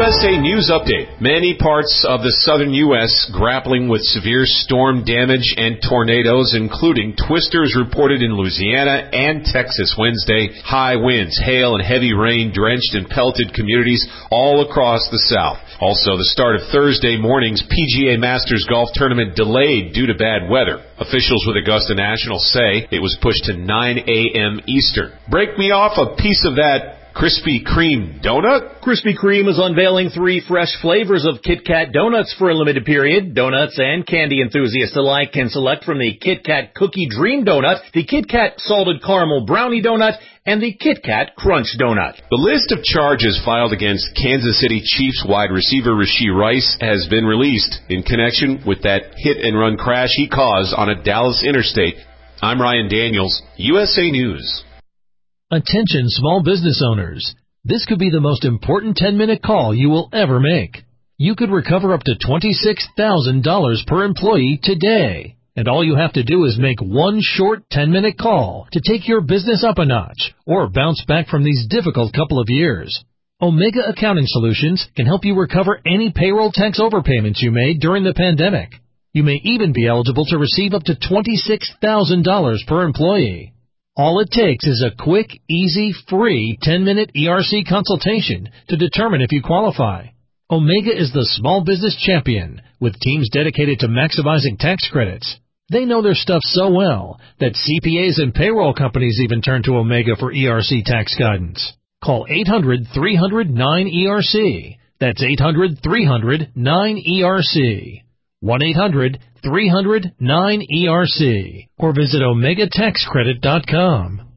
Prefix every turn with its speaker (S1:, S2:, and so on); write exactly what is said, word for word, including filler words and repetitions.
S1: S A News Update. Many parts of the southern U S grappling with severe storm damage and tornadoes, including twisters reported in Louisiana and Texas Wednesday. High winds, hail, and heavy rain drenched and pelted communities all across the South. Also, the start of Thursday morning's P G A Masters Golf Tournament delayed due to bad weather. Officials with Augusta National say it was pushed to nine a.m. Eastern. Break me off a piece of that Krispy Kreme donut?
S2: Krispy Kreme is unveiling three fresh flavors of Kit Kat donuts for a limited period. Donuts and candy enthusiasts alike can select from the Kit Kat Cookie Dream Donut, the Kit Kat Salted Caramel Brownie Donut, and the Kit Kat Crunch Donut.
S1: The list of charges filed against Kansas City Chiefs wide receiver Rashee Rice has been released in connection with that hit-and-run crash he caused on a Dallas interstate. I'm Ryan Daniels, U S A News.
S3: Attention small business owners. This could be the most important ten-minute call you will ever make. You could recover up to twenty-six thousand dollars per employee today. And all you have to do is make one short ten-minute call to take your business up a notch or bounce back from these difficult couple of years. Omega Accounting Solutions can help you recover any payroll tax overpayments you made during the pandemic. You may even be eligible to receive up to twenty-six thousand dollars per employee. All it takes is a quick, easy, free ten-minute E R C consultation to determine if you qualify. Omega is the small business champion with teams dedicated to maximizing tax credits. They know their stuff so well that C P As and payroll companies even turn to Omega for E R C tax guidance. Call eight hundred, three hundred, nine E R C. That's eight hundred, three hundred, nine E R C. one eight hundred, three hundred, nine E R C or visit omega tax credit dot com.